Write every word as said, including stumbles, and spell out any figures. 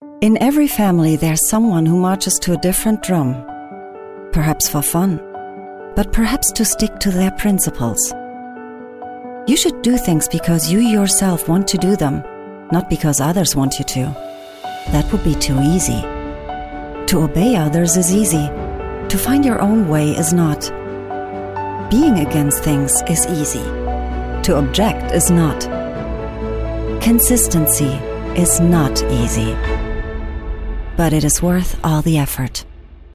In every family there's someone who marches to a different drum, perhaps for fun, but perhaps to stick to their principles. You should do things because you yourself want to do them, not because others want you to. That would be too easy. To obey others is easy. To find your own way is not. Being against things is easy. To object is not. Consistency is not easy. But it is worth all the effort.